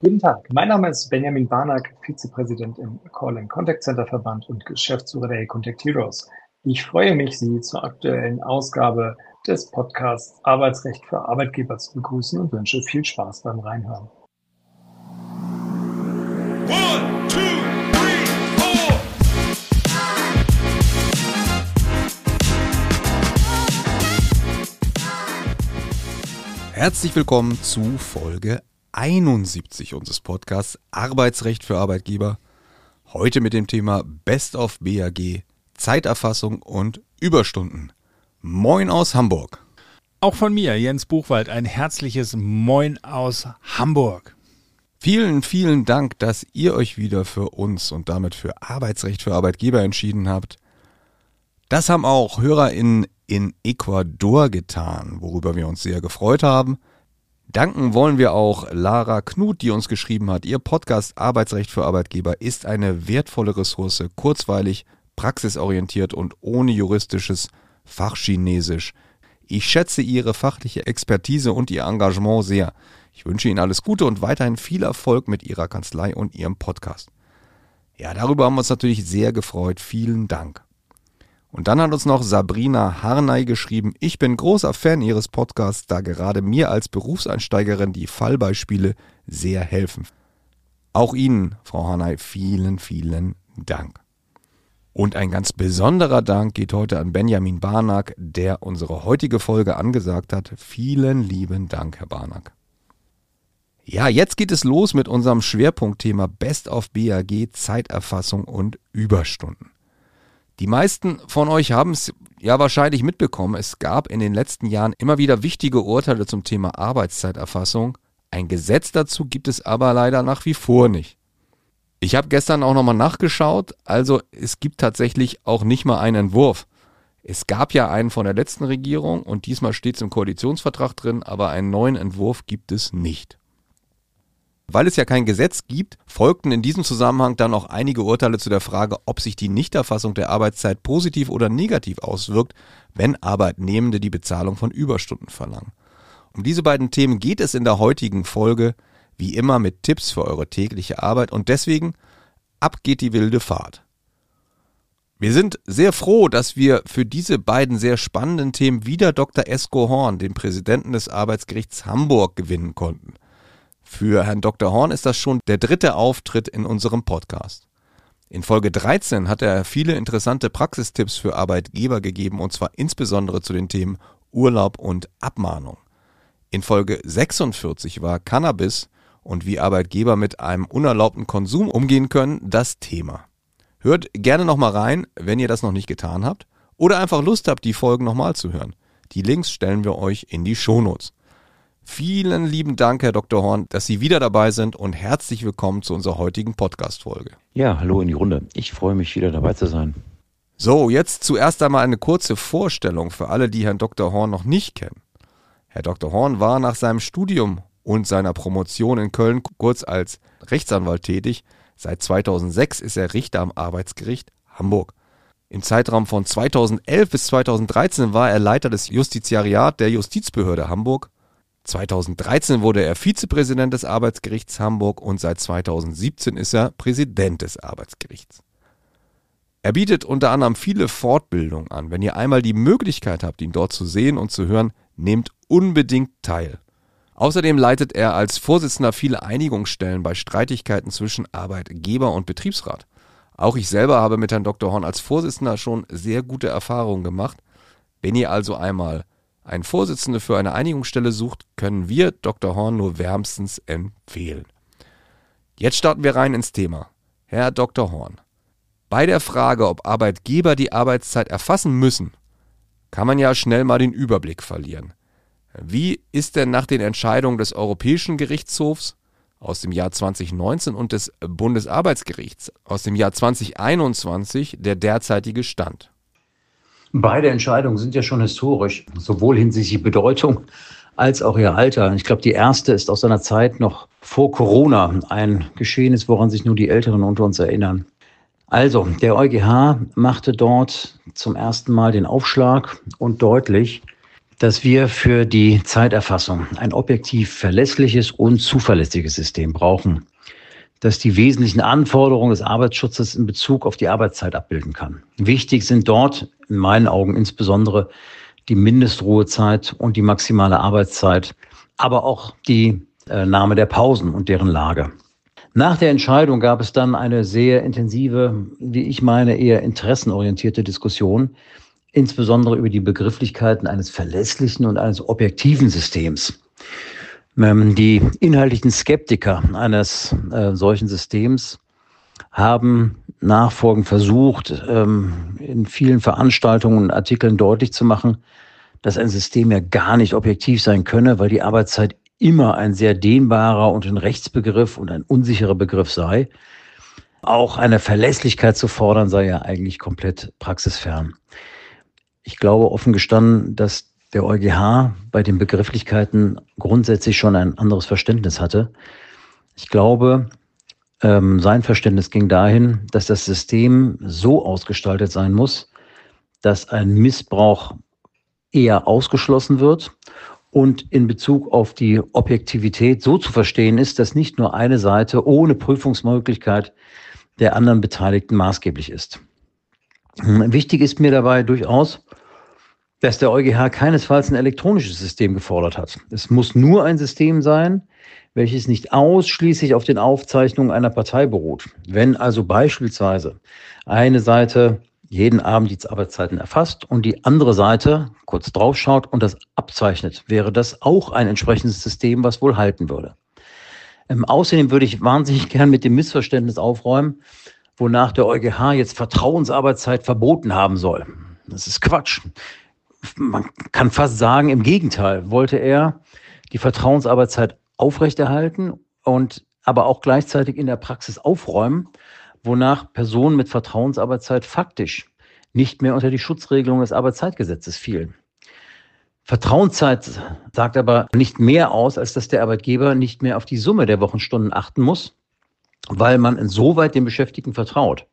Guten Tag, mein Name ist Benjamin Barnack, Vizepräsident im Call Contact Center Verband und Geschäftsführer der Contact Heroes. Ich freue mich, Sie zur aktuellen Ausgabe des Podcasts Arbeitsrecht für Arbeitgeber zu begrüßen und wünsche viel Spaß beim Reinhören. One, two, three, four. Herzlich willkommen zu Folge 71 unseres Podcasts Arbeitsrecht für Arbeitgeber. Heute mit dem Thema Best of BAG, Zeiterfassung und Überstunden. Moin aus Hamburg. Auch von mir, Jens Buchwald, ein herzliches Moin aus Hamburg. Vielen, vielen Dank, dass ihr euch wieder für uns und damit für Arbeitsrecht für Arbeitgeber entschieden habt. Das haben auch HörerInnen in Ecuador getan, worüber wir uns sehr gefreut haben. Danken wollen wir auch Lara Knut, die uns geschrieben hat, ihr Podcast Arbeitsrecht für Arbeitgeber ist eine wertvolle Ressource, kurzweilig, praxisorientiert und ohne juristisches Fachchinesisch. Ich schätze Ihre fachliche Expertise und Ihr Engagement sehr. Ich wünsche Ihnen alles Gute und weiterhin viel Erfolg mit Ihrer Kanzlei und Ihrem Podcast. Ja, darüber haben wir uns natürlich sehr gefreut. Vielen Dank. Und dann hat uns noch Sabrina Harnay geschrieben, ich bin großer Fan Ihres Podcasts, da gerade mir als Berufseinsteigerin die Fallbeispiele sehr helfen. Auch Ihnen, Frau Harnay, vielen, vielen Dank. Und ein ganz besonderer Dank geht heute an Benjamin Barnack, der unsere heutige Folge angesagt hat. Vielen lieben Dank, Herr Barnack. Ja, jetzt geht es los mit unserem Schwerpunktthema Best of BAG, Zeiterfassung und Überstunden. Die meisten von euch haben es ja wahrscheinlich mitbekommen, es gab in den letzten Jahren immer wieder wichtige Urteile zum Thema Arbeitszeiterfassung. Ein Gesetz dazu gibt es aber leider nach wie vor nicht. Ich habe gestern auch nochmal nachgeschaut, also es gibt tatsächlich auch nicht mal einen Entwurf. Es gab ja einen von der letzten Regierung und diesmal steht es im Koalitionsvertrag drin, aber einen neuen Entwurf gibt es nicht. Weil es ja kein Gesetz gibt, folgten in diesem Zusammenhang dann auch einige Urteile zu der Frage, ob sich die Nichterfassung der Arbeitszeit positiv oder negativ auswirkt, wenn Arbeitnehmende die Bezahlung von Überstunden verlangen. Um diese beiden Themen geht es in der heutigen Folge, wie immer mit Tipps für eure tägliche Arbeit und deswegen ab geht die wilde Fahrt. Wir sind sehr froh, dass wir für diese beiden sehr spannenden Themen wieder Dr. Esko Horn, den Präsidenten des Arbeitsgerichts Hamburg, gewinnen konnten. Für Herrn Dr. Horn ist das schon der dritte Auftritt in unserem Podcast. In Folge 13 hat er viele interessante Praxistipps für Arbeitgeber gegeben und zwar insbesondere zu den Themen Urlaub und Abmahnung. In Folge 46 war Cannabis und wie Arbeitgeber mit einem unerlaubten Konsum umgehen können das Thema. Hört gerne nochmal rein, wenn ihr das noch nicht getan habt oder einfach Lust habt, die Folgen nochmal zu hören. Die Links stellen wir euch in die Shownotes. Vielen lieben Dank, Herr Dr. Horn, dass Sie wieder dabei sind und herzlich willkommen zu unserer heutigen Podcast-Folge. Ja, hallo in die Runde. Ich freue mich, wieder dabei zu sein. So, jetzt zuerst einmal eine kurze Vorstellung für alle, die Herrn Dr. Horn noch nicht kennen. Herr Dr. Horn war nach seinem Studium und seiner Promotion in Köln kurz als Rechtsanwalt tätig. Seit 2006 ist er Richter am Arbeitsgericht Hamburg. Im Zeitraum von 2011 bis 2013 war er Leiter des Justiziariats der Justizbehörde Hamburg. 2013 wurde er Vizepräsident des Arbeitsgerichts Hamburg und seit 2017 ist er Präsident des Arbeitsgerichts. Er bietet unter anderem viele Fortbildungen an. Wenn ihr einmal die Möglichkeit habt, ihn dort zu sehen und zu hören, nehmt unbedingt teil. Außerdem leitet er als Vorsitzender viele Einigungsstellen bei Streitigkeiten zwischen Arbeitgeber und Betriebsrat. Auch ich selber habe mit Herrn Dr. Horn als Vorsitzender schon sehr gute Erfahrungen gemacht. Wenn ihr also einmal einen Vorsitzenden für eine Einigungsstelle sucht, können wir Dr. Horn nur wärmstens empfehlen. Jetzt starten wir rein ins Thema. Herr Dr. Horn, bei der Frage, ob Arbeitgeber die Arbeitszeit erfassen müssen, kann man ja schnell mal den Überblick verlieren. Wie ist denn nach den Entscheidungen des Europäischen Gerichtshofs aus dem Jahr 2019 und des Bundesarbeitsgerichts aus dem Jahr 2021 der derzeitige Stand? Beide Entscheidungen sind ja schon historisch, sowohl hinsichtlich Bedeutung als auch ihr Alter. Ich glaube, die erste ist aus einer Zeit noch vor Corona, ein Geschehnis, woran sich nur die Älteren unter uns erinnern. Also, der EuGH machte dort zum ersten Mal den Aufschlag und deutlich, dass wir für die Zeiterfassung ein objektiv verlässliches und zuverlässiges System brauchen, das die wesentlichen Anforderungen des Arbeitsschutzes in Bezug auf die Arbeitszeit abbilden kann. Wichtig sind dort in meinen Augen insbesondere die Mindestruhezeit und die maximale Arbeitszeit, aber auch die Nahme der Pausen und deren Lage. Nach der Entscheidung gab es dann eine sehr intensive, wie ich meine, eher interessenorientierte Diskussion, insbesondere über die Begrifflichkeiten eines verlässlichen und eines objektiven Systems. Die inhaltlichen Skeptiker eines solchen Systems haben nachfolgend versucht, in vielen Veranstaltungen und Artikeln deutlich zu machen, dass ein System ja gar nicht objektiv sein könne, weil die Arbeitszeit immer ein sehr dehnbarer und ein Rechtsbegriff und ein unsicherer Begriff sei. Auch eine Verlässlichkeit zu fordern sei ja eigentlich komplett praxisfern. Ich glaube offen gestanden, dass der EuGH bei den Begrifflichkeiten grundsätzlich schon ein anderes Verständnis hatte. Ich glaube, sein Verständnis ging dahin, dass das System so ausgestaltet sein muss, dass ein Missbrauch eher ausgeschlossen wird und in Bezug auf die Objektivität so zu verstehen ist, dass nicht nur eine Seite ohne Prüfungsmöglichkeit der anderen Beteiligten maßgeblich ist. Wichtig ist mir dabei durchaus, dass der EuGH keinesfalls ein elektronisches System gefordert hat. Es muss nur ein System sein, welches nicht ausschließlich auf den Aufzeichnungen einer Partei beruht. Wenn also beispielsweise eine Seite jeden Abend die Arbeitszeiten erfasst und die andere Seite kurz draufschaut und das abzeichnet, wäre das auch ein entsprechendes System, was wohl halten würde. Außerdem würde ich wahnsinnig gern mit dem Missverständnis aufräumen, wonach der EuGH jetzt Vertrauensarbeitszeit verboten haben soll. Das ist Quatsch. Man kann fast sagen, im Gegenteil, wollte er die Vertrauensarbeitszeit aufrechterhalten und aber auch gleichzeitig in der Praxis aufräumen, wonach Personen mit Vertrauensarbeitszeit faktisch nicht mehr unter die Schutzregelung des Arbeitszeitgesetzes fielen. Vertrauenszeit sagt aber nicht mehr aus, als dass der Arbeitgeber nicht mehr auf die Summe der Wochenstunden achten muss, weil man insoweit dem Beschäftigten vertraut.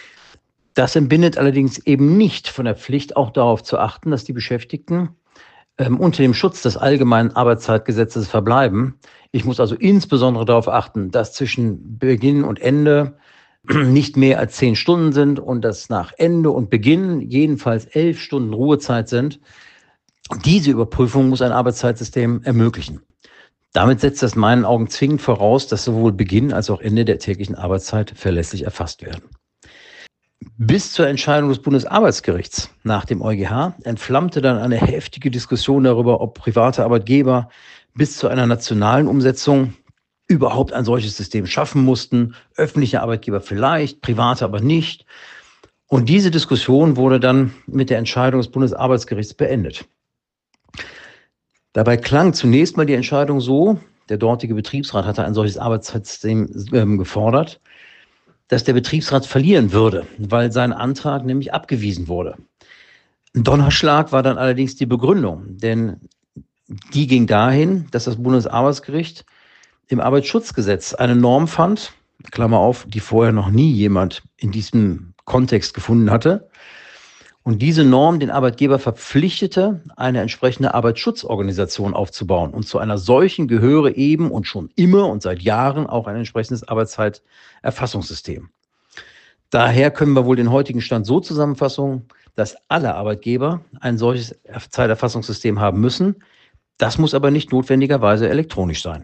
Das entbindet allerdings eben nicht von der Pflicht, auch darauf zu achten, dass die Beschäftigten unter dem Schutz des allgemeinen Arbeitszeitgesetzes verbleiben. Ich muss also insbesondere darauf achten, dass zwischen Beginn und Ende nicht mehr als 10 Stunden sind und dass nach Ende und Beginn jedenfalls 11 Stunden Ruhezeit sind. Diese Überprüfung muss ein Arbeitszeitsystem ermöglichen. Damit setzt das in meinen Augen zwingend voraus, dass sowohl Beginn als auch Ende der täglichen Arbeitszeit verlässlich erfasst werden. Bis zur Entscheidung des Bundesarbeitsgerichts nach dem EuGH entflammte dann eine heftige Diskussion darüber, ob private Arbeitgeber bis zu einer nationalen Umsetzung überhaupt ein solches System schaffen mussten. Öffentliche Arbeitgeber vielleicht, private aber nicht. Und diese Diskussion wurde dann mit der Entscheidung des Bundesarbeitsgerichts beendet. Dabei klang zunächst mal die Entscheidung so, der dortige Betriebsrat hatte ein solches Arbeitszeitsystem gefordert, dass der Betriebsrat verlieren würde, weil sein Antrag nämlich abgewiesen wurde. Ein Donnerschlag war dann allerdings die Begründung, denn die ging dahin, dass das Bundesarbeitsgericht im Arbeitsschutzgesetz eine Norm fand, Klammer auf, die vorher noch nie jemand in diesem Kontext gefunden hatte, und diese Norm den Arbeitgeber verpflichtete, eine entsprechende Arbeitsschutzorganisation aufzubauen. Und zu einer solchen gehöre eben und schon immer und seit Jahren auch ein entsprechendes Arbeitszeiterfassungssystem. Daher können wir wohl den heutigen Stand so zusammenfassen, dass alle Arbeitgeber ein solches Zeiterfassungssystem haben müssen. Das muss aber nicht notwendigerweise elektronisch sein.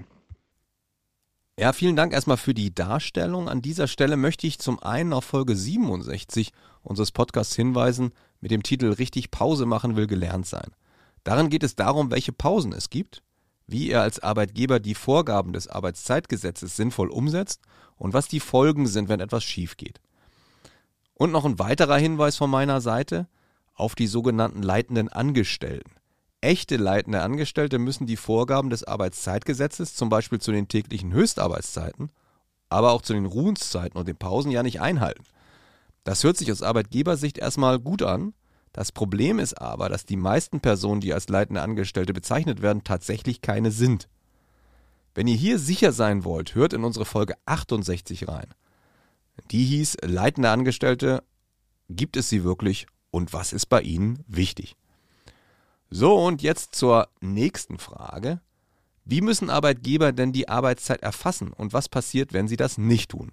Ja, vielen Dank erstmal für die Darstellung. An dieser Stelle möchte ich zum einen auf Folge 67 unseres Podcasts hinweisen, mit dem Titel Richtig Pause machen will gelernt sein. Darin geht es darum, welche Pausen es gibt, wie ihr als Arbeitgeber die Vorgaben des Arbeitszeitgesetzes sinnvoll umsetzt und was die Folgen sind, wenn etwas schief geht. Und noch ein weiterer Hinweis von meiner Seite auf die sogenannten leitenden Angestellten. Echte leitende Angestellte müssen die Vorgaben des Arbeitszeitgesetzes, zum Beispiel zu den täglichen Höchstarbeitszeiten, aber auch zu den Ruhenszeiten und den Pausen ja nicht einhalten. Das hört sich aus Arbeitgebersicht erstmal gut an. Das Problem ist aber, dass die meisten Personen, die als leitende Angestellte bezeichnet werden, tatsächlich keine sind. Wenn ihr hier sicher sein wollt, hört in unsere Folge 68 rein. Die hieß Leitende Angestellte, gibt es sie wirklich und was ist bei ihnen wichtig? So, und jetzt zur nächsten Frage. Wie müssen Arbeitgeber denn die Arbeitszeit erfassen und was passiert, wenn sie das nicht tun?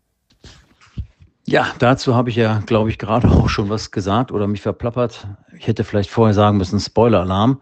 Ja, dazu habe ich ja, glaube ich, gerade auch schon was gesagt oder mich verplappert. Ich hätte vielleicht vorher sagen müssen, Spoiler-Alarm.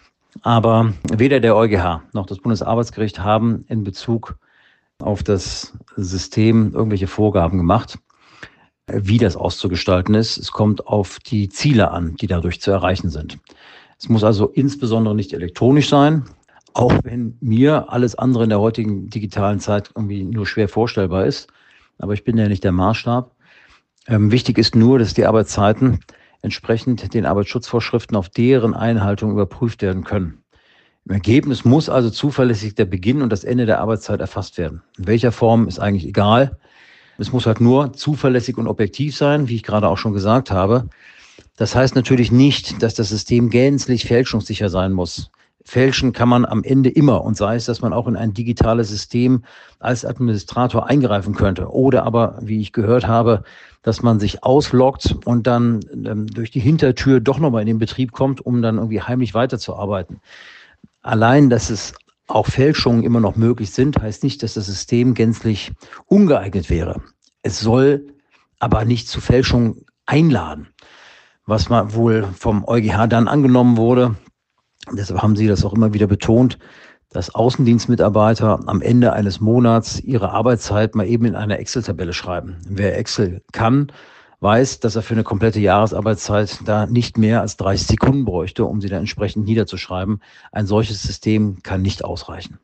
Aber weder der EuGH noch das Bundesarbeitsgericht haben in Bezug auf das System irgendwelche Vorgaben gemacht, wie das auszugestalten ist. Es kommt auf die Ziele an, die dadurch zu erreichen sind. Es muss also insbesondere nicht elektronisch sein, auch wenn mir alles andere in der heutigen digitalen Zeit irgendwie nur schwer vorstellbar ist. Aber ich bin ja nicht der Maßstab. Wichtig ist nur, dass die Arbeitszeiten entsprechend den Arbeitsschutzvorschriften auf deren Einhaltung überprüft werden können. Im Ergebnis muss also zuverlässig der Beginn und das Ende der Arbeitszeit erfasst werden. In welcher Form ist eigentlich egal. Es muss halt nur zuverlässig und objektiv sein, wie ich gerade auch schon gesagt habe. Das heißt natürlich nicht, dass das System gänzlich fälschungssicher sein muss. Fälschen kann man am Ende immer, und sei es, dass man auch in ein digitales System als Administrator eingreifen könnte. Oder aber, wie ich gehört habe, dass man sich ausloggt und dann durch die Hintertür doch nochmal in den Betrieb kommt, um dann irgendwie heimlich weiterzuarbeiten. Allein, dass es auch Fälschungen immer noch möglich sind, heißt nicht, dass das System gänzlich ungeeignet wäre. Es soll aber nicht zu Fälschungen einladen, was mal wohl vom EuGH dann angenommen wurde. Deshalb haben sie das auch immer wieder betont, dass Außendienstmitarbeiter am Ende eines Monats ihre Arbeitszeit mal eben in einer Excel-Tabelle schreiben. Wer Excel kann, weiß, dass er für eine komplette Jahresarbeitszeit da nicht mehr als 30 Sekunden bräuchte, um sie dann entsprechend niederzuschreiben. Ein solches System kann nicht ausreichen.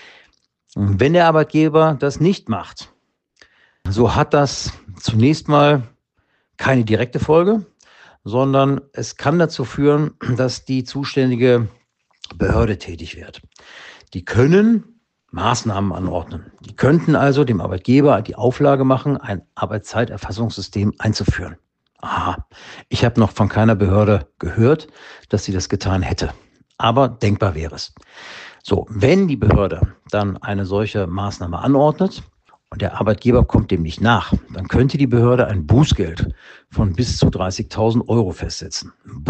Und wenn der Arbeitgeber das nicht macht, so hat das zunächst mal keine direkte Folge, sondern es kann dazu führen, dass die zuständige Behörde tätig wird. Die können Maßnahmen anordnen. Die könnten also dem Arbeitgeber die Auflage machen, ein Arbeitszeiterfassungssystem einzuführen. Aha, ich habe noch von keiner Behörde gehört, dass sie das getan hätte. Aber denkbar wäre es. So, wenn die Behörde dann eine solche Maßnahme anordnet, und der Arbeitgeber kommt dem nicht nach, dann könnte die Behörde ein Bußgeld von bis zu 30.000 Euro festsetzen.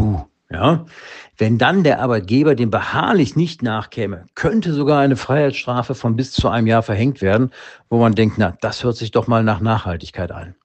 Ja. Wenn dann der Arbeitgeber dem beharrlich nicht nachkäme, könnte sogar eine Freiheitsstrafe von bis zu einem Jahr verhängt werden, wo man denkt, na, das hört sich doch mal nach Nachhaltigkeit an.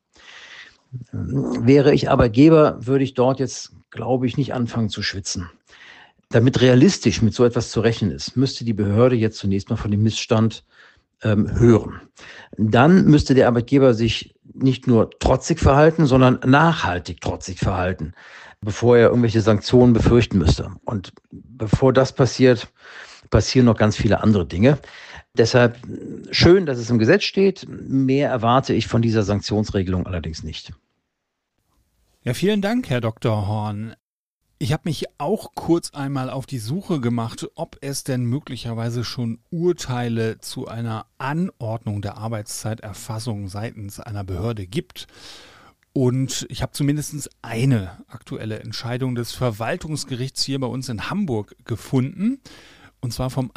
Wäre ich Arbeitgeber, würde ich dort jetzt, glaube ich, nicht anfangen zu schwitzen. Damit realistisch mit so etwas zu rechnen ist, müsste die Behörde jetzt zunächst mal von dem Missstand hören. Dann müsste der Arbeitgeber sich nicht nur trotzig verhalten, sondern nachhaltig trotzig verhalten, bevor er irgendwelche Sanktionen befürchten müsste. Und bevor das passiert, passieren noch ganz viele andere Dinge. Deshalb schön, dass es im Gesetz steht. Mehr erwarte ich von dieser Sanktionsregelung allerdings nicht. Ja, vielen Dank, Herr Dr. Horn. Ich habe mich auch kurz einmal auf die Suche gemacht, ob es denn möglicherweise schon Urteile zu einer Anordnung der Arbeitszeiterfassung seitens einer Behörde gibt. Und ich habe zumindest eine aktuelle Entscheidung des Verwaltungsgerichts hier bei uns in Hamburg gefunden, und zwar vom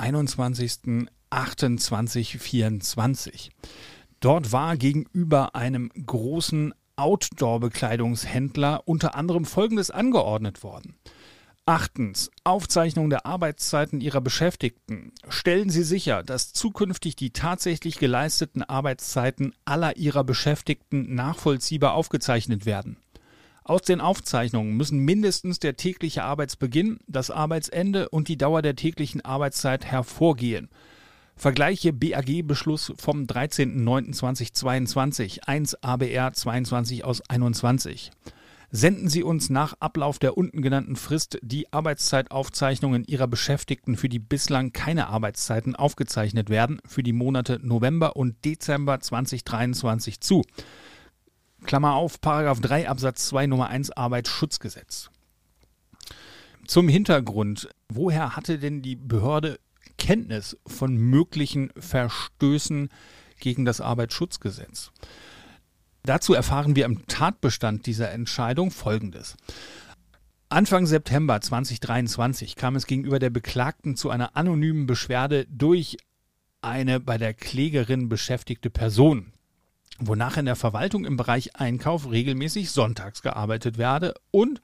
21.08.2024. Dort war gegenüber einem großen Outdoor-Bekleidungshändler unter anderem Folgendes angeordnet worden. Achtens, Aufzeichnung der Arbeitszeiten Ihrer Beschäftigten. Stellen Sie sicher, dass zukünftig die tatsächlich geleisteten Arbeitszeiten aller Ihrer Beschäftigten nachvollziehbar aufgezeichnet werden. Aus den Aufzeichnungen müssen mindestens der tägliche Arbeitsbeginn, das Arbeitsende und die Dauer der täglichen Arbeitszeit hervorgehen. Vergleiche BAG-Beschluss vom 13.09.2022, 1 ABR 22 aus 21. Senden Sie uns nach Ablauf der unten genannten Frist die Arbeitszeitaufzeichnungen Ihrer Beschäftigten, für die bislang keine Arbeitszeiten aufgezeichnet werden, für die Monate November und Dezember 2023 zu. Klammer auf, Paragraph 3 Absatz 2 Nummer 1 Arbeitsschutzgesetz. Zum Hintergrund, woher hatte denn die Behörde Kenntnis von möglichen Verstößen gegen das Arbeitsschutzgesetz? Dazu erfahren wir im Tatbestand dieser Entscheidung Folgendes. Anfang September 2023 kam es gegenüber der Beklagten zu einer anonymen Beschwerde durch eine bei der Klägerin beschäftigte Person, wonach in der Verwaltung im Bereich Einkauf regelmäßig sonntags gearbeitet werde und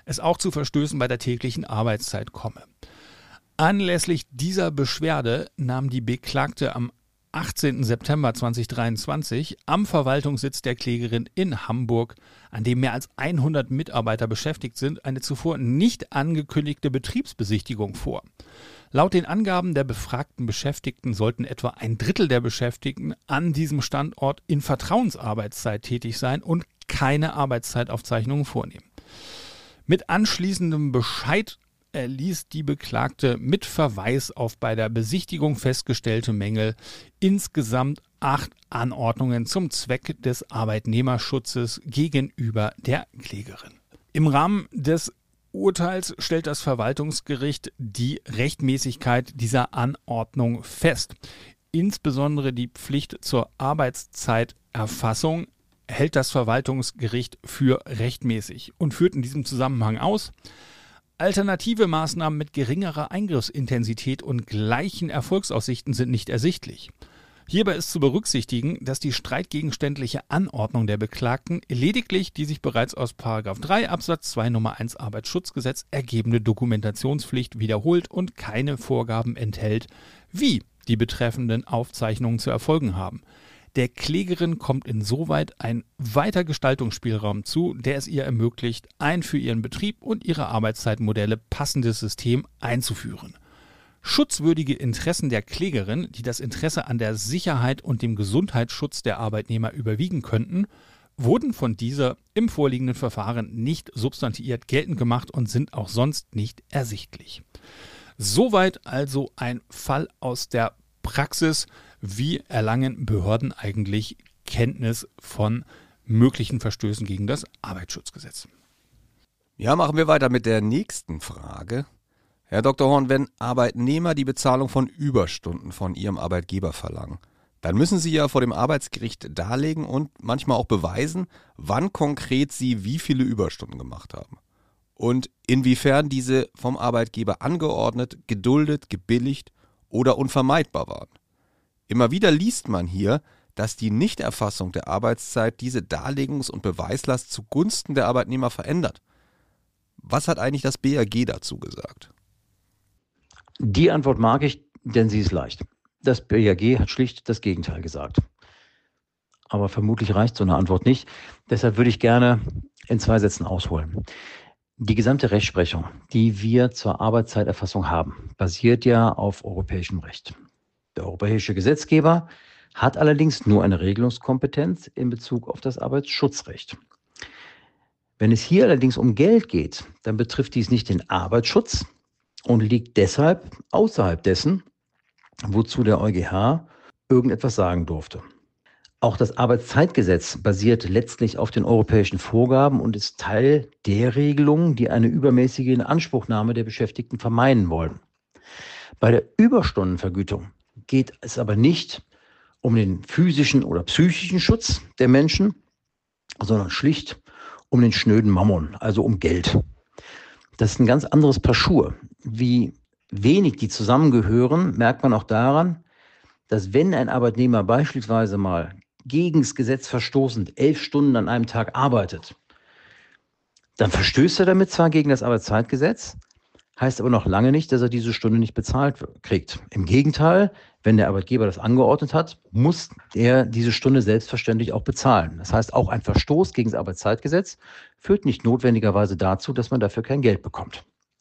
es auch zu Verstößen bei der täglichen Arbeitszeit komme. Anlässlich dieser Beschwerde nahm die Beklagte am 18. September 2023 am Verwaltungssitz der Klägerin in Hamburg, an dem mehr als 100 Mitarbeiter beschäftigt sind, eine zuvor nicht angekündigte Betriebsbesichtigung vor. Laut den Angaben der befragten Beschäftigten sollten etwa ein Drittel der Beschäftigten an diesem Standort in Vertrauensarbeitszeit tätig sein und keine Arbeitszeitaufzeichnungen vornehmen. Mit anschließendem Bescheid erließ die Beklagte mit Verweis auf bei der Besichtigung festgestellte Mängel insgesamt 8 Anordnungen zum Zweck des Arbeitnehmerschutzes gegenüber der Klägerin. Im Rahmen des Urteils stellt das Verwaltungsgericht die Rechtmäßigkeit dieser Anordnung fest. Insbesondere die Pflicht zur Arbeitszeiterfassung hält das Verwaltungsgericht für rechtmäßig und führt in diesem Zusammenhang aus: Alternative Maßnahmen mit geringerer Eingriffsintensität und gleichen Erfolgsaussichten sind nicht ersichtlich. Hierbei ist zu berücksichtigen, dass die streitgegenständliche Anordnung der Beklagten lediglich die sich bereits aus § 3 Absatz 2 Nummer 1 Arbeitsschutzgesetz ergebende Dokumentationspflicht wiederholt und keine Vorgaben enthält, wie die betreffenden Aufzeichnungen zu erfolgen haben. Der Klägerin kommt insoweit ein weiter Gestaltungsspielraum zu, der es ihr ermöglicht, ein für ihren Betrieb und ihre Arbeitszeitmodelle passendes System einzuführen. Schutzwürdige Interessen der Klägerin, die das Interesse an der Sicherheit und dem Gesundheitsschutz der Arbeitnehmer überwiegen könnten, wurden von dieser im vorliegenden Verfahren nicht substantiiert geltend gemacht und sind auch sonst nicht ersichtlich. Soweit also ein Fall aus der Praxis. Wie erlangen Behörden eigentlich Kenntnis von möglichen Verstößen gegen das Arbeitsschutzgesetz? Ja, machen wir weiter mit der nächsten Frage. Herr Dr. Horn, wenn Arbeitnehmer die Bezahlung von Überstunden von ihrem Arbeitgeber verlangen, dann müssen sie ja vor dem Arbeitsgericht darlegen und manchmal auch beweisen, wann konkret sie wie viele Überstunden gemacht haben. Und inwiefern diese vom Arbeitgeber angeordnet, geduldet, gebilligt oder unvermeidbar waren. Immer wieder liest man hier, dass die Nichterfassung der Arbeitszeit diese Darlegungs- und Beweislast zugunsten der Arbeitnehmer verändert. Was hat eigentlich das BAG dazu gesagt? Die Antwort mag ich, denn sie ist leicht. Das BAG hat schlicht das Gegenteil gesagt. Aber vermutlich reicht so eine Antwort nicht. Deshalb würde ich gerne in 2 Sätzen ausholen. Die gesamte Rechtsprechung, die wir zur Arbeitszeiterfassung haben, basiert ja auf europäischem Recht. Der europäische Gesetzgeber hat allerdings nur eine Regelungskompetenz in Bezug auf das Arbeitsschutzrecht. Wenn es hier allerdings um Geld geht, dann betrifft dies nicht den Arbeitsschutz und liegt deshalb außerhalb dessen, wozu der EuGH irgendetwas sagen durfte. Auch das Arbeitszeitgesetz basiert letztlich auf den europäischen Vorgaben und ist Teil der Regelungen, die eine übermäßige Inanspruchnahme der Beschäftigten vermeiden wollen. Bei der Überstundenvergütung geht es aber nicht um den physischen oder psychischen Schutz der Menschen, sondern schlicht um den schnöden Mammon, also um Geld. Das ist ein ganz anderes Paar Schuhe. Wie wenig die zusammengehören, merkt man auch daran, dass wenn ein Arbeitnehmer beispielsweise mal gegen das Gesetz verstoßend 11 Stunden an einem Tag arbeitet, dann verstößt er damit zwar gegen das Arbeitszeitgesetz, heißt aber noch lange nicht, dass er diese Stunde nicht bezahlt kriegt. Im Gegenteil, wenn der Arbeitgeber das angeordnet hat, muss er diese Stunde selbstverständlich auch bezahlen. Das heißt, auch ein Verstoß gegen das Arbeitszeitgesetz führt nicht notwendigerweise dazu, dass man dafür kein Geld bekommt.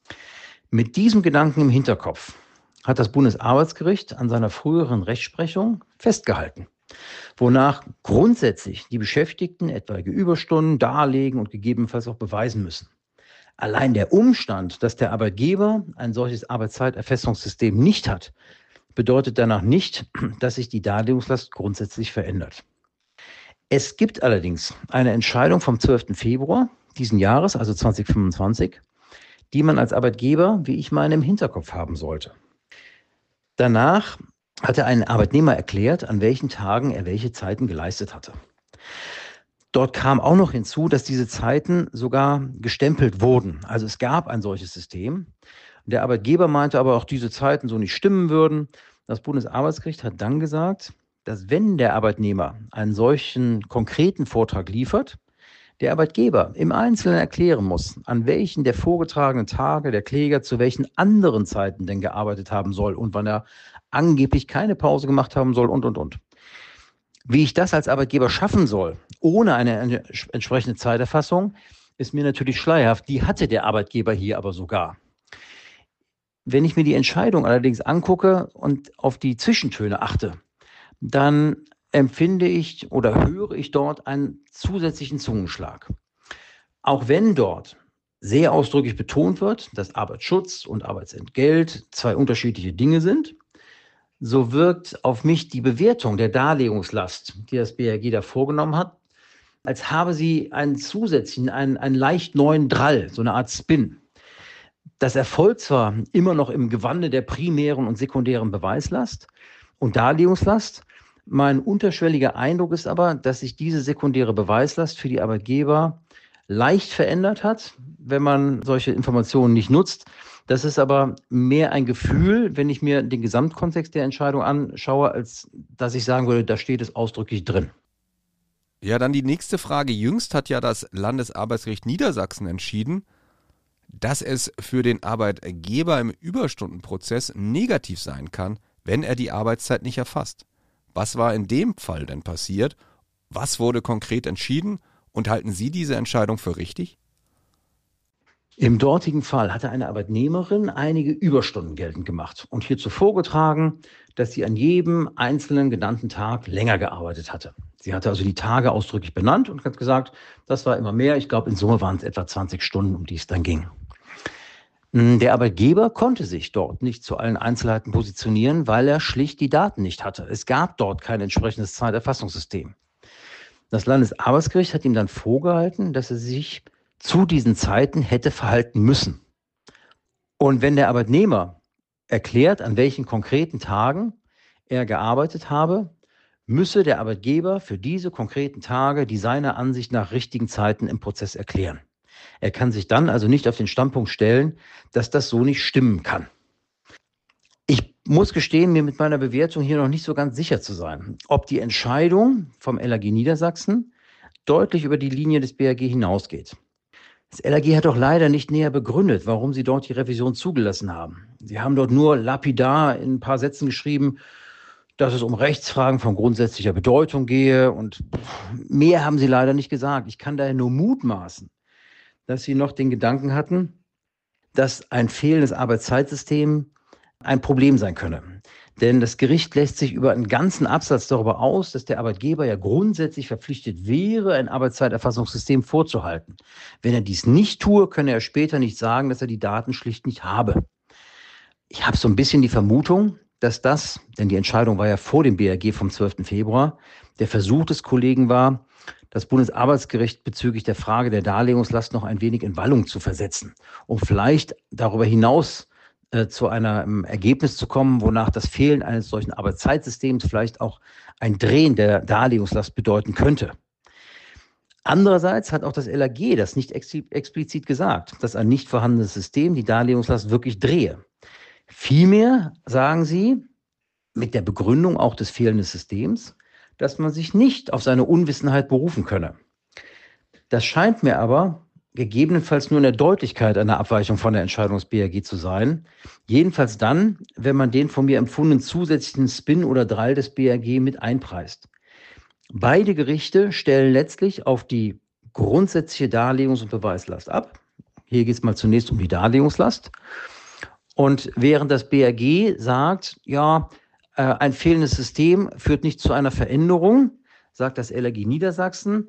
Mit diesem Gedanken im Hinterkopf hat das Bundesarbeitsgericht an seiner früheren Rechtsprechung festgehalten, wonach grundsätzlich die Beschäftigten etwaige Überstunden darlegen und gegebenenfalls auch beweisen müssen. Allein der Umstand, dass der Arbeitgeber ein solches Arbeitszeiterfassungssystem nicht hat, bedeutet danach nicht, dass sich die Darlegungslast grundsätzlich verändert. Es gibt allerdings eine Entscheidung vom 12. Februar diesen Jahres, also 2025, die man als Arbeitgeber, wie ich meine, im Hinterkopf haben sollte. Danach hatte ein Arbeitnehmer erklärt, an welchen Tagen er welche Zeiten geleistet hatte. Dort kam auch noch hinzu, dass diese Zeiten sogar gestempelt wurden. Also es gab ein solches System. Der Arbeitgeber meinte aber auch, diese Zeiten so nicht stimmen würden. Das Bundesarbeitsgericht hat dann gesagt, dass wenn der Arbeitnehmer einen solchen konkreten Vortrag liefert, Der Arbeitgeber im Einzelnen erklären muss, an welchen der vorgetragenen Tage der Kläger zu welchen anderen Zeiten denn gearbeitet haben soll und wann er angeblich keine Pause gemacht haben soll und. Wie ich das als Arbeitgeber schaffen soll, ohne eine entsprechende Zeiterfassung, ist mir natürlich schleierhaft. Die hatte der Arbeitgeber hier aber sogar. Wenn ich mir die Entscheidung allerdings angucke und auf die Zwischentöne achte, dann empfinde ich oder höre ich dort einen zusätzlichen Zungenschlag. Auch wenn dort sehr ausdrücklich betont wird, dass Arbeitsschutz und Arbeitsentgelt zwei unterschiedliche Dinge sind, so wirkt auf mich die Bewertung der Darlegungslast, die das BAG da vorgenommen hat, als habe sie einen zusätzlichen, einen leicht neuen Drall, so eine Art Spin. Das erfolgt zwar immer noch im Gewande der primären und sekundären Beweislast und Darlegungslast. Mein unterschwelliger Eindruck ist aber, dass sich diese sekundäre Beweislast für die Arbeitgeber leicht verändert hat, wenn man solche Informationen nicht nutzt. Das ist aber mehr ein Gefühl, wenn ich mir den Gesamtkontext der Entscheidung anschaue, als dass ich sagen würde, da steht es ausdrücklich drin. Ja, dann die nächste Frage. Jüngst hat ja das Landesarbeitsgericht Niedersachsen entschieden, dass es für den Arbeitgeber im Überstundenprozess negativ sein kann, wenn er die Arbeitszeit nicht erfasst. Was war in dem Fall denn passiert? Was wurde konkret entschieden? Und halten Sie diese Entscheidung für richtig? Im dortigen Fall hatte eine Arbeitnehmerin einige Überstunden geltend gemacht und hierzu vorgetragen, dass sie an jedem einzelnen genannten Tag länger gearbeitet hatte. Sie hatte also die Tage ausdrücklich benannt und hat gesagt, das war immer mehr. Ich glaube, in Summe waren es etwa 20 Stunden, um die es dann ging. Der Arbeitgeber konnte sich dort nicht zu allen Einzelheiten positionieren, weil er schlicht die Daten nicht hatte. Es gab dort kein entsprechendes Zeiterfassungssystem. Das Landesarbeitsgericht hat ihm dann vorgehalten, dass er sich zu diesen Zeiten hätte verhalten müssen. Und wenn der Arbeitnehmer erklärt, an welchen konkreten Tagen er gearbeitet habe, müsse der Arbeitgeber für diese konkreten Tage die seiner Ansicht nach richtigen Zeiten im Prozess erklären. Er kann sich dann also nicht auf den Standpunkt stellen, dass das so nicht stimmen kann. Ich muss gestehen, mir mit meiner Bewertung hier noch nicht so ganz sicher zu sein, ob die Entscheidung vom LAG Niedersachsen deutlich über die Linie des BAG hinausgeht. Das LAG hat doch leider nicht näher begründet, warum sie dort die Revision zugelassen haben. Sie haben dort nur lapidar in ein paar Sätzen geschrieben, dass es um Rechtsfragen von grundsätzlicher Bedeutung gehe und mehr haben sie leider nicht gesagt. Ich kann daher nur mutmaßen, dass sie noch den Gedanken hatten, dass ein fehlendes Arbeitszeitsystem ein Problem sein könne. Denn das Gericht lässt sich über einen ganzen Absatz darüber aus, dass der Arbeitgeber ja grundsätzlich verpflichtet wäre, ein Arbeitszeiterfassungssystem vorzuhalten. Wenn er dies nicht tue, könne er später nicht sagen, dass er die Daten schlicht nicht habe. Ich habe so ein bisschen die Vermutung, dass das, denn die Entscheidung war ja vor dem BAG vom 12. Februar, der Versuch des Kollegen war, das Bundesarbeitsgericht bezüglich der Frage der Darlegungslast noch ein wenig in Wallung zu versetzen, um vielleicht darüber hinaus zu einem Ergebnis zu kommen, wonach das Fehlen eines solchen Arbeitszeitsystems vielleicht auch ein Drehen der Darlegungslast bedeuten könnte. Andererseits hat auch das LAG das nicht explizit gesagt, dass ein nicht vorhandenes System die Darlegungslast wirklich drehe. Vielmehr sagen sie, mit der Begründung auch des fehlenden Systems, dass man sich nicht auf seine Unwissenheit berufen könne. Das scheint mir aber gegebenenfalls nur in der Deutlichkeit einer Abweichung von der Entscheidung des BAG zu sein. Jedenfalls dann, wenn man den von mir empfundenen zusätzlichen Spin oder Drall des BAG mit einpreist. Beide Gerichte stellen letztlich auf die grundsätzliche Darlegungs- und Beweislast ab. Hier geht es mal zunächst um die Darlegungslast. Und während das BAG sagt, ja, ein fehlendes System führt nicht zu einer Veränderung, sagt das LAG Niedersachsen,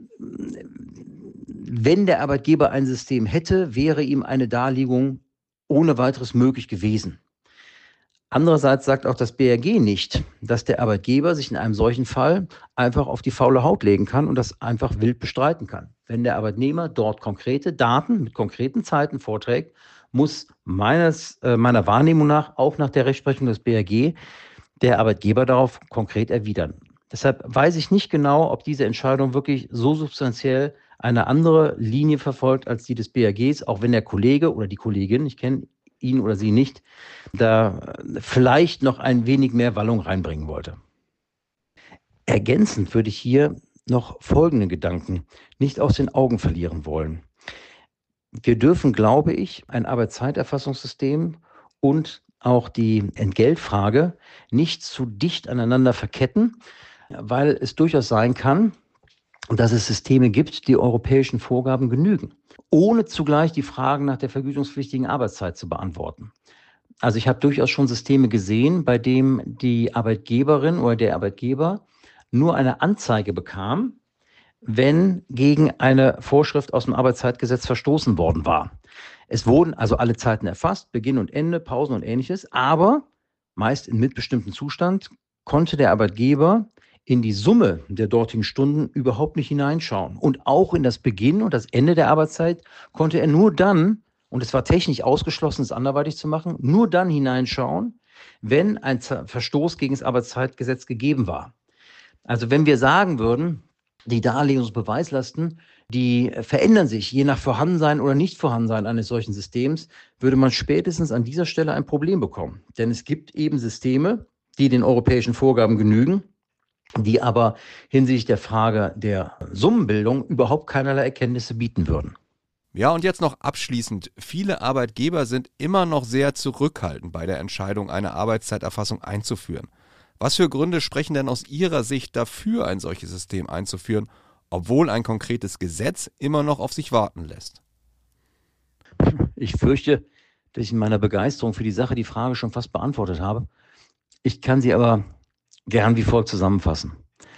wenn der Arbeitgeber ein System hätte, wäre ihm eine Darlegung ohne weiteres möglich gewesen. Andererseits sagt auch das BAG nicht, dass der Arbeitgeber sich in einem solchen Fall einfach auf die faule Haut legen kann und das einfach wild bestreiten kann. Wenn der Arbeitnehmer dort konkrete Daten mit konkreten Zeiten vorträgt, muss meiner Wahrnehmung nach, auch nach der Rechtsprechung des BAG, der Arbeitgeber darauf konkret erwidern. Deshalb weiß ich nicht genau, ob diese Entscheidung wirklich so substanziell eine andere Linie verfolgt als die des BAGs, auch wenn der Kollege oder die Kollegin, ich kenne ihn oder sie nicht, da vielleicht noch ein wenig mehr Wallung reinbringen wollte. Ergänzend würde ich hier noch folgenden Gedanken nicht aus den Augen verlieren wollen. Wir dürfen, glaube ich, ein Arbeitszeiterfassungssystem und auch die Entgeltfrage nicht zu dicht aneinander verketten, weil es durchaus sein kann, dass es Systeme gibt, die europäischen Vorgaben genügen, ohne zugleich die Fragen nach der vergütungspflichtigen Arbeitszeit zu beantworten. Also ich habe durchaus schon Systeme gesehen, bei dem die Arbeitgeberin oder der Arbeitgeber nur eine Anzeige bekam, wenn gegen eine Vorschrift aus dem Arbeitszeitgesetz verstoßen worden war. Es wurden also alle Zeiten erfasst, Beginn und Ende, Pausen und Ähnliches, aber meist in mitbestimmtem Zustand konnte der Arbeitgeber in die Summe der dortigen Stunden überhaupt nicht hineinschauen. Und auch in das Beginn und das Ende der Arbeitszeit konnte er nur dann, und es war technisch ausgeschlossen, es anderweitig zu machen, nur dann hineinschauen, wenn ein Verstoß gegen das Arbeitszeitgesetz gegeben war. Also wenn wir sagen würden, die Darlegungs- und Beweislasten, die verändern sich je nach Vorhandensein oder Nicht-Vorhandensein eines solchen Systems, würde man spätestens an dieser Stelle ein Problem bekommen. Denn es gibt eben Systeme, die den europäischen Vorgaben genügen, die aber hinsichtlich der Frage der Summenbildung überhaupt keinerlei Erkenntnisse bieten würden. Ja, und jetzt noch abschließend. Viele Arbeitgeber sind immer noch sehr zurückhaltend bei der Entscheidung, eine Arbeitszeiterfassung einzuführen. Was für Gründe sprechen denn aus Ihrer Sicht dafür, ein solches System einzuführen, obwohl ein konkretes Gesetz immer noch auf sich warten lässt? Ich fürchte, dass ich in meiner Begeisterung für die Sache die Frage schon fast beantwortet habe. Ich kann sie aber gern wie folgt zusammenfassen.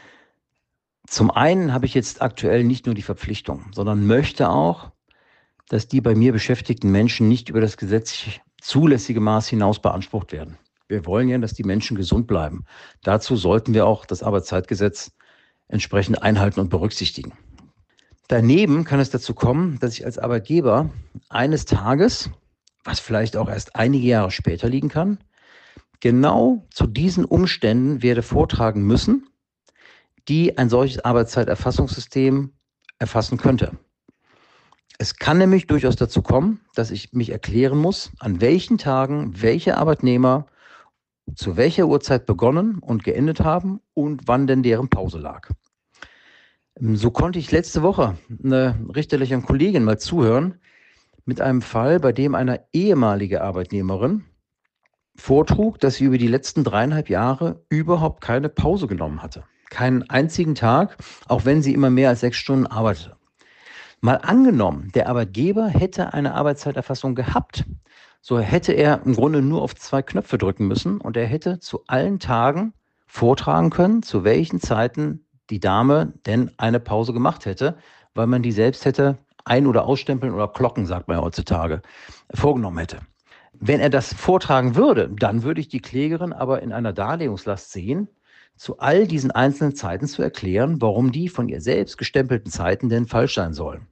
Zum einen habe ich jetzt aktuell nicht nur die Verpflichtung, sondern möchte auch, dass die bei mir beschäftigten Menschen nicht über das gesetzlich zulässige Maß hinaus beansprucht werden. Wir wollen ja, dass die Menschen gesund bleiben. Dazu sollten wir auch das Arbeitszeitgesetz entsprechend einhalten und berücksichtigen. Daneben kann es dazu kommen, dass ich als Arbeitgeber eines Tages, was vielleicht auch erst einige Jahre später liegen kann, genau zu diesen Umständen werde vortragen müssen, die ein solches Arbeitszeiterfassungssystem erfassen könnte. Es kann nämlich durchaus dazu kommen, dass ich mich erklären muss, an welchen Tagen welche Arbeitnehmer zu welcher Uhrzeit begonnen und geendet haben und wann denn deren Pause lag. So konnte ich letzte Woche einer richterlichen Kollegin mal zuhören mit einem Fall, bei dem eine ehemalige Arbeitnehmerin vortrug, dass sie über die letzten 3,5 Jahre überhaupt keine Pause genommen hatte. Keinen einzigen Tag, auch wenn sie immer mehr als 6 Stunden arbeitete. Mal angenommen, der Arbeitgeber hätte eine Arbeitszeiterfassung gehabt, so hätte er im Grunde nur auf 2 Knöpfe drücken müssen und er hätte zu allen Tagen vortragen können, zu welchen Zeiten die Dame denn eine Pause gemacht hätte, weil man die selbst hätte ein- oder ausstempeln oder klocken, sagt man ja heutzutage, vorgenommen hätte. Wenn er das vortragen würde, dann würde ich die Klägerin aber in einer Darlegungslast sehen, zu all diesen einzelnen Zeiten zu erklären, warum die von ihr selbst gestempelten Zeiten denn falsch sein sollen.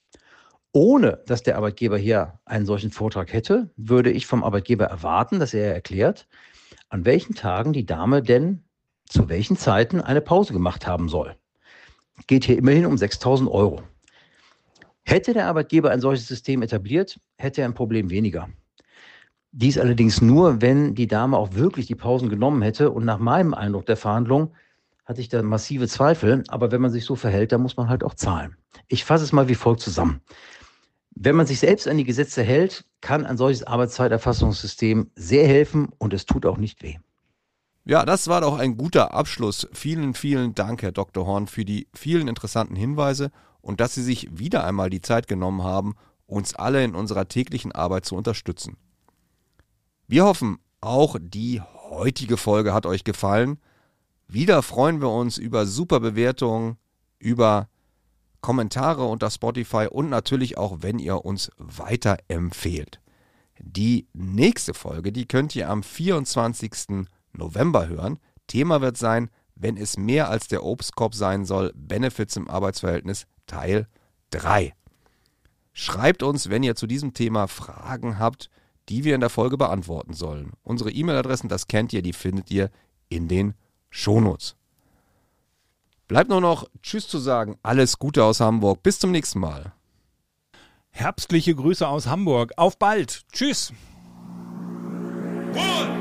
Ohne dass der Arbeitgeber hier einen solchen Vortrag hätte, würde ich vom Arbeitgeber erwarten, dass er erklärt, an welchen Tagen die Dame denn zu welchen Zeiten eine Pause gemacht haben soll. Geht hier immerhin um 6.000 €. Hätte der Arbeitgeber ein solches System etabliert, hätte er ein Problem weniger. Dies allerdings nur, wenn die Dame auch wirklich die Pausen genommen hätte. Und nach meinem Eindruck der Verhandlung hatte ich da massive Zweifel. Aber wenn man sich so verhält, dann muss man halt auch zahlen. Ich fasse es mal wie folgt zusammen. Wenn man sich selbst an die Gesetze hält, kann ein solches Arbeitszeiterfassungssystem sehr helfen und es tut auch nicht weh. Ja, das war doch ein guter Abschluss. Vielen, vielen Dank, Herr Dr. Horn, für die vielen interessanten Hinweise und dass Sie sich wieder einmal die Zeit genommen haben, uns alle in unserer täglichen Arbeit zu unterstützen. Wir hoffen, auch die heutige Folge hat euch gefallen. Wieder freuen wir uns über super Bewertungen, über Kommentare unter Spotify und natürlich auch, wenn ihr uns weiterempfehlt. Die nächste Folge, die könnt ihr am 24. November hören. Thema wird sein, wenn es mehr als der Obstkorb sein soll, Benefits im Arbeitsverhältnis, Teil 3. Schreibt uns, wenn ihr zu diesem Thema Fragen habt, die wir in der Folge beantworten sollen. Unsere E-Mail-Adressen, das kennt ihr, die findet ihr in den Shownotes. Bleibt nur noch Tschüss zu sagen. Alles Gute aus Hamburg. Bis zum nächsten Mal. Herbstliche Grüße aus Hamburg. Auf bald. Tschüss. 1